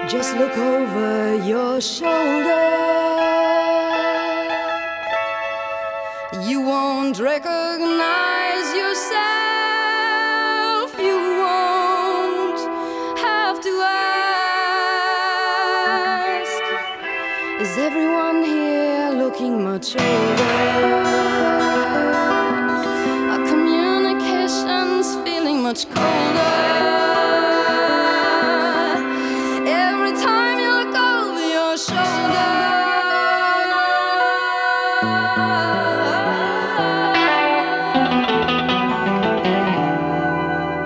Just look over your shoulder. You won't recognize yourself. You won't have to ask. Is everyone here looking much older? Are communications feeling much colder?